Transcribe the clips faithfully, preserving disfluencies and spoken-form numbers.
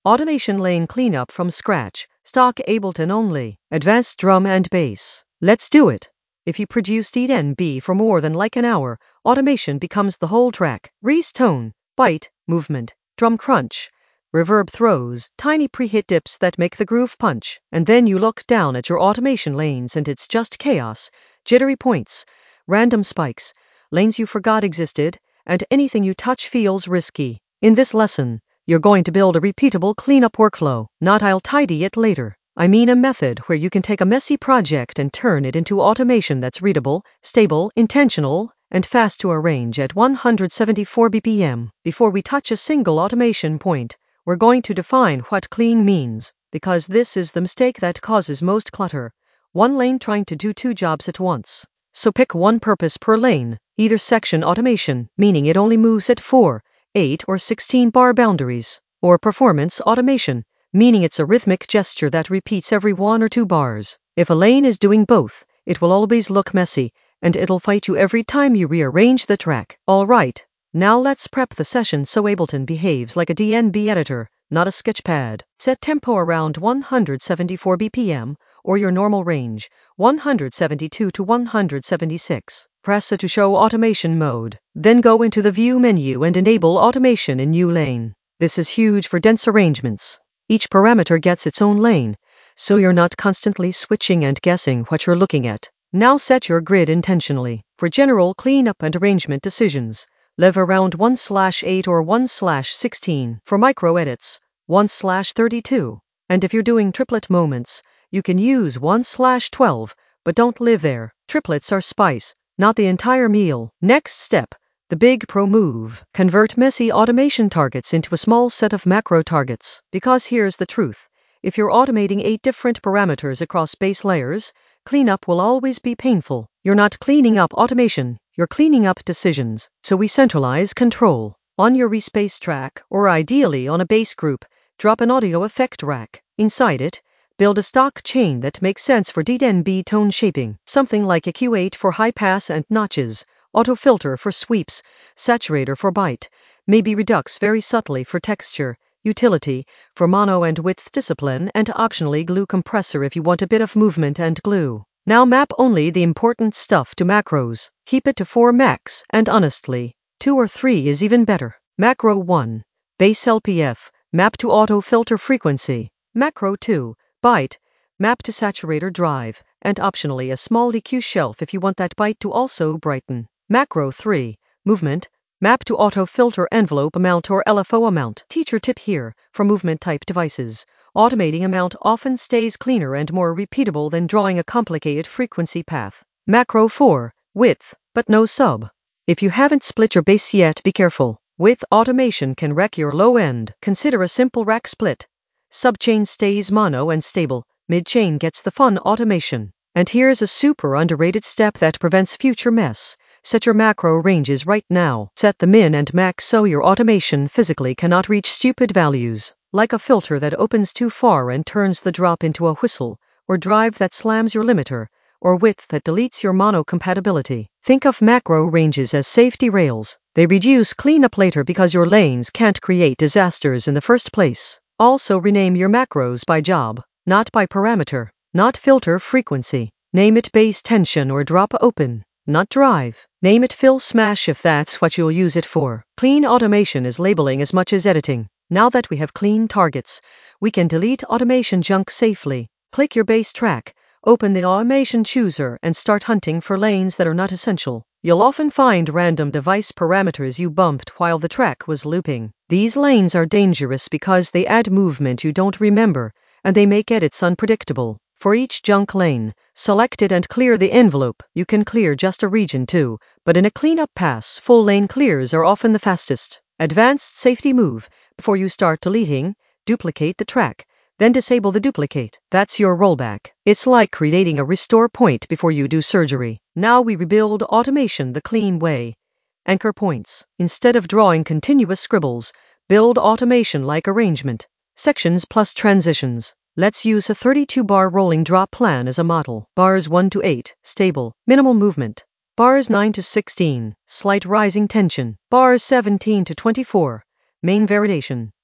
Automation lane cleanup from scratch. Stock Ableton only. Advanced drum and bass. Let's do it. If you produce D N B for more than like an hour, automation becomes the whole track. Reese tone, bite, movement, drum crunch, reverb throws, tiny pre-hit dips that make the groove punch. And then you look down at your automation lanes and it's just chaos, jittery points, random spikes, lanes you forgot existed, and anything you touch feels risky. In this lesson, you're going to build a repeatable cleanup workflow, not I'll tidy it later. I mean a method where you can take a messy project and turn it into automation that's readable, stable, intentional, and fast to arrange at one hundred seventy-four B P M. Before we touch a single automation point, we're going to define what clean means, because this is the mistake that causes most clutter. One lane trying to do two jobs at once. So pick one purpose per lane, either section automation, meaning it only moves at four, eight, or sixteen bar boundaries, or performance automation, meaning it's a rhythmic gesture that repeats every one or two bars. If a lane is doing both, it will always look messy, and it'll fight you every time you rearrange the track. Alright, now let's prep the session so Ableton behaves like a D N B editor, not a sketchpad. Set tempo around one hundred seventy-four B P M, or your normal range, one hundred seventy-two to one hundred seventy-six. Press it to show automation mode. Then go into the View menu and enable automation in New Lane. This is huge for dense arrangements. Each parameter gets its own lane, so you're not constantly switching and guessing what you're looking at. Now set your grid intentionally. For general cleanup and arrangement decisions, leave around one slash eight or one slash sixteen. For micro edits, one slash thirty-two. And if you're doing triplet moments, you can use one slash twelve, but don't live there. Triplets are spice, not the entire meal. Next step, the big pro move. Convert messy automation targets into a small set of macro targets. Because here's the truth. If you're automating eight different parameters across base layers, cleanup will always be painful. You're not cleaning up automation, you're cleaning up decisions. So we centralize control. On your respace track, or ideally on a bass group, drop an audio effect rack. Inside it, build a stock chain that makes sense for D N B tone shaping. Something like a Q eight for high pass and notches, auto filter for sweeps, saturator for bite, maybe redux very subtly for texture, utility for mono and width discipline, and optionally glue compressor if you want a bit of movement and glue. Now map only the important stuff to macros. Keep it to four max, and honestly, two or three is even better. Macro one, bass L P F, map to auto filter frequency. Macro two, bite, map to saturator drive, and optionally a small E Q shelf if you want that bite to also brighten. Macro three, movement, map to auto filter envelope amount or L F O amount. Teacher tip here, for movement type devices, automating amount often stays cleaner and more repeatable than drawing a complicated frequency path. Macro four, width, but no sub. If you haven't split your bass yet, be careful. Width automation can wreck your low end. Consider a simple rack split. Subchain stays mono and stable, midchain gets the fun automation. And here's a super underrated step that prevents future mess. Set your macro ranges right now. Set the min and max so your automation physically cannot reach stupid values, like a filter that opens too far and turns the drop into a whistle, or drive that slams your limiter, or width that deletes your mono compatibility. Think of macro ranges as safety rails. They reduce cleanup later because your lanes can't create disasters in the first place. Also rename your macros by job, not by parameter, not filter frequency. Name it bass tension or drop open, not drive. Name it fill smash if that's what you'll use it for. Clean automation is labeling as much as editing. Now that we have clean targets, we can delete automation junk safely. Click your bass track, open the automation chooser, and start hunting for lanes that are not essential. You'll often find random device parameters you bumped while the track was looping. These lanes are dangerous because they add movement you don't remember, and they make edits unpredictable. For each junk lane, select it and clear the envelope. You can clear just a region too, but in a cleanup pass, full lane clears are often the fastest. Advanced safety move. Before you start deleting, duplicate the track, then disable the duplicate. That's your rollback. It's like creating a restore point before you do surgery. Now we rebuild automation the clean way. Anchor points. Instead of drawing continuous scribbles, build automation like arrangement. Sections plus transitions. Let's use a thirty-two bar rolling drop plan as a model. Bars one to eight, stable, minimal movement. Bars nine to sixteen, slight rising tension. Bars seventeen to twenty-four, main variation.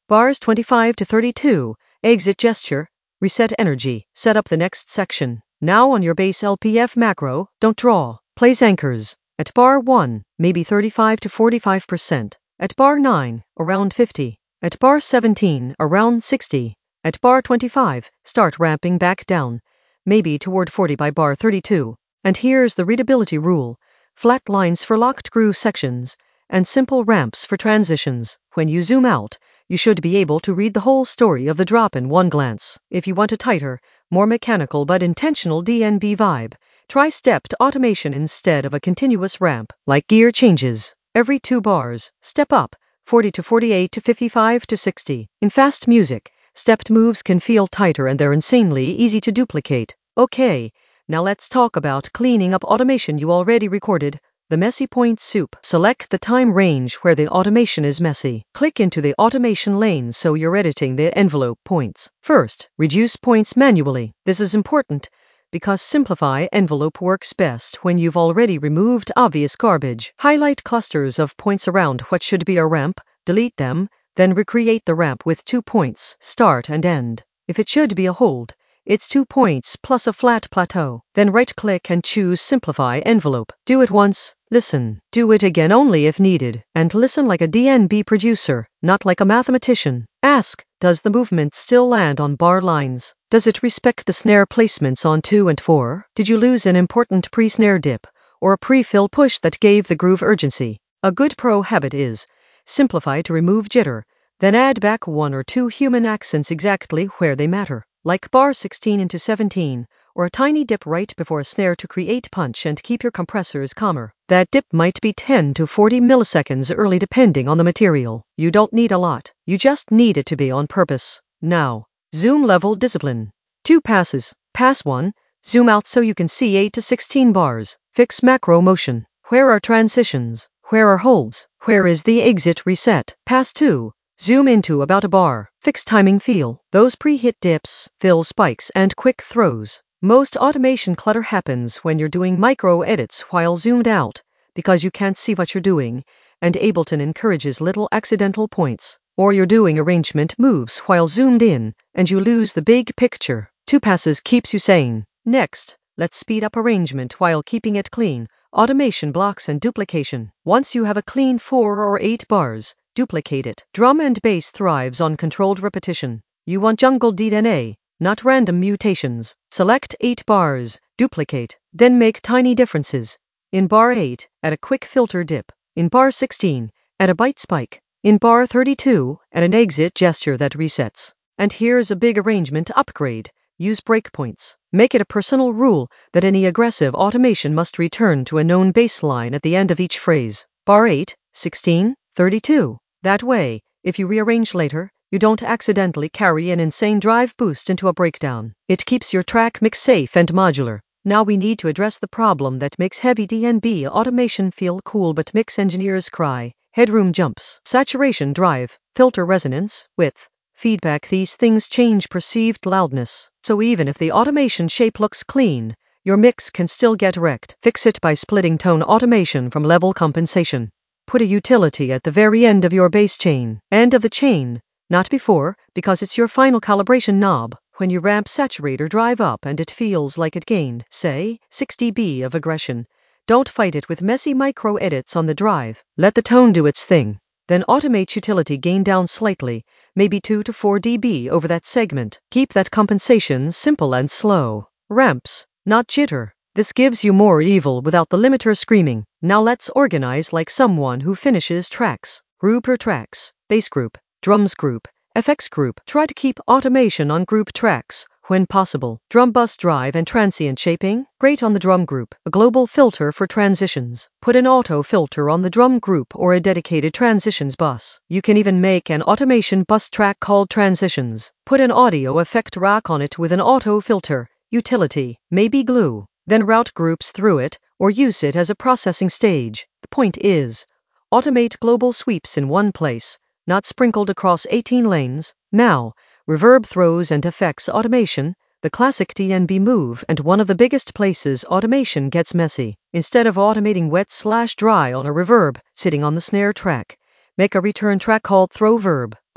Bars twenty-five to thirty-two, exit gesture, reset energy, set up the next section. Now on your base L P F macro, don't draw. Place anchors. At bar one, maybe thirty-five to forty-five percent. At bar nine, around fifty. At bar seventeen, around sixty. At bar twenty-five, start ramping back down, maybe toward forty by bar thirty-two. And here's the readability rule. Flat lines for locked groove sections, and simple ramps for transitions. When you zoom out, you should be able to read the whole story of the drop in one glance. If you want a tighter, more mechanical but intentional D N B vibe, try stepped automation instead of a continuous ramp, like gear changes. Every two bars, step up, forty to forty-eight to fifty-five to sixty. In fast music, stepped moves can feel tighter and they're insanely easy to duplicate. Okay, now let's talk about cleaning up automation you already recorded. The messy point soup. Select the time range where the automation is messy. Click into the automation lane so you're editing the envelope points. First, reduce points manually. This is important because simplify envelope works best when you've already removed obvious garbage. Highlight clusters of points around what should be a ramp, delete them, then recreate the ramp with two points, start and end. If it should be a hold, it's two points plus a flat plateau. Then right-click and choose Simplify Envelope. Do it once, listen. Do it again only if needed. And listen like a D N B producer, not like a mathematician. Ask, does the movement still land on bar lines? Does it respect the snare placements on two and four? Did you lose an important pre-snare dip, or a pre-fill push that gave the groove urgency? A good pro habit is, simplify to remove jitter, then add back one or two human accents exactly where they matter, like bar sixteen into seventeen, or a tiny dip right before a snare to create punch and keep your compressors calmer. That dip might be ten to forty milliseconds early depending on the material. You don't need a lot, you just need it to be on purpose. Now, zoom level discipline. Two passes. Pass one, zoom out so you can see eight to sixteen bars. Fix macro motion. Where are transitions? Where are holds? Where is the exit reset? Pass two. Zoom into about a bar. Fix timing feel. Those pre-hit dips, fill spikes, and quick throws. Most automation clutter happens when you're doing micro edits while zoomed out, because you can't see what you're doing, and Ableton encourages little accidental points. Or you're doing arrangement moves while zoomed in, and you lose the big picture. Two passes keeps you sane. Next, let's speed up arrangement while keeping it clean. Automation blocks and duplication. Once you have a clean four or eight bars, duplicate it. Drum and bass thrives on controlled repetition. You want jungle D N A, not random mutations. Select eight bars, duplicate, then make tiny differences. In bar eight, add a quick filter dip. In bar sixteen, add a bite spike. In bar thirty-two, add an exit gesture that resets. And here's a big arrangement upgrade. Use breakpoints. Make it a personal rule that any aggressive automation must return to a known baseline at the end of each phrase. Bar eight, sixteen, thirty-two. That way, if you rearrange later, you don't accidentally carry an insane drive boost into a breakdown. It keeps your track mix safe and modular. Now we need to address the problem that makes heavy D N B automation feel cool but mix engineers cry. Headroom jumps, saturation drive, filter resonance, width, feedback. These things change perceived loudness. So even if the automation shape looks clean, your mix can still get wrecked. Fix it by splitting tone automation from level compensation. Put a utility at the very end of your bass chain. End of the chain, not before, because it's your final calibration knob. When you ramp saturate or drive up and it feels like it gained, say, six decibels of aggression, don't fight it with messy micro edits on the drive. Let the tone do its thing. Then automate utility gain down slightly, maybe two to four decibels over that segment. Keep that compensation simple and slow. Ramps, not jitter. This gives you more evil without the limiter screaming. Now let's organize like someone who finishes tracks. Group or tracks, bass group, drums group, F X group. Try to keep automation on group tracks, when possible. Drum bus drive and transient shaping, great on the drum group. A global filter for transitions. Put an auto filter on the drum group or a dedicated transitions bus. You can even make an automation bus track called transitions. Put an audio effect rack on it with an auto filter. Utility, maybe glue. Then route groups through it, or use it as a processing stage. The point is, automate global sweeps in one place, not sprinkled across eighteen lanes. Now, reverb throws and effects automation, the classic D N B move and one of the biggest places automation gets messy. Instead of automating wet slash dry on a reverb sitting on the snare track, make a return track called throw verb.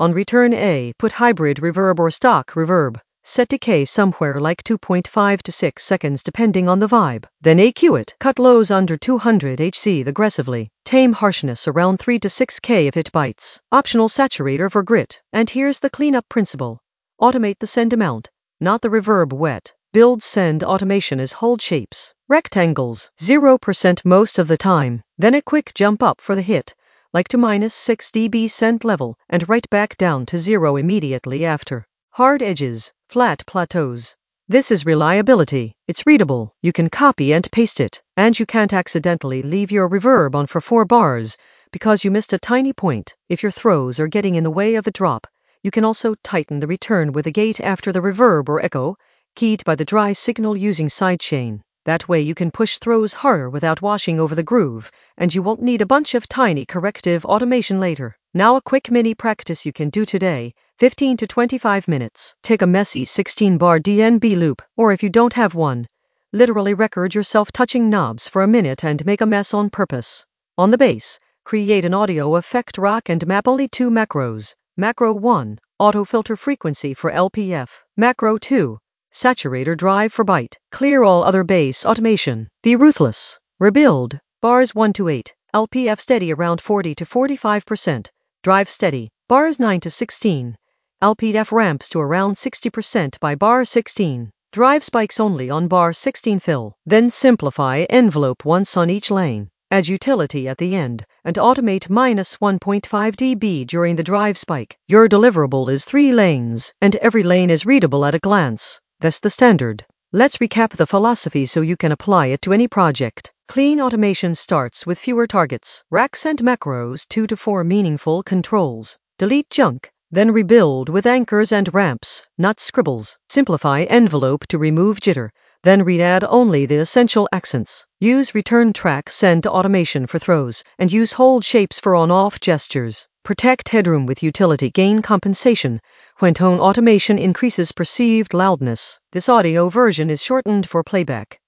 On return A, put hybrid reverb or stock reverb. Set decay somewhere like two point five to six seconds depending on the vibe. Then E Q it. Cut lows under two hundred hertz aggressively. Tame harshness around three to six K if it bites. Optional saturator for grit. And here's the cleanup principle. Automate the send amount, not the reverb wet. Build send automation as hold shapes. Rectangles, zero percent most of the time. Then a quick jump up for the hit, like to minus six decibels send level, and right back down to zero immediately after. Hard edges, flat plateaus. This is reliability. It's readable. You can copy and paste it. And you can't accidentally leave your reverb on for four bars because you missed a tiny point. If your throws are getting in the way of the drop, you can also tighten the return with a gate after the reverb or echo, keyed by the dry signal using sidechain. That way you can push throws harder without washing over the groove, and you won't need a bunch of tiny corrective automation later. Now a quick mini practice you can do today, fifteen to twenty-five minutes. Take a messy sixteen bar D N B loop, or if you don't have one, literally record yourself touching knobs for a minute and make a mess on purpose. On the bass, create an audio effect rack and map only two macros. Macro one, auto filter frequency for L P F. Macro two, saturator drive for byte. Clear all other bass automation. Be ruthless. Rebuild. Bars one to eight. L P F steady around forty to forty-five percent. Drive steady. Bars nine to sixteen. L P F ramps to around sixty percent by bar sixteen. Drive spikes only on bar sixteen fill. Then simplify envelope once on each lane. Add utility at the end, and automate minus one point five decibels during the drive spike. Your deliverable is three lanes, and every lane is readable at a glance. That's the standard. Let's recap the philosophy so you can apply it to any project. Clean automation starts with fewer targets. Racks and macros, two to four meaningful controls. Delete junk, then rebuild with anchors and ramps, not scribbles. Simplify envelope to remove jitter, then re-add only the essential accents. Use return track send automation for throws, and use hold shapes for on-off gestures. Protect headroom with utility gain compensation when tone automation increases perceived loudness. This audio version is shortened for playback.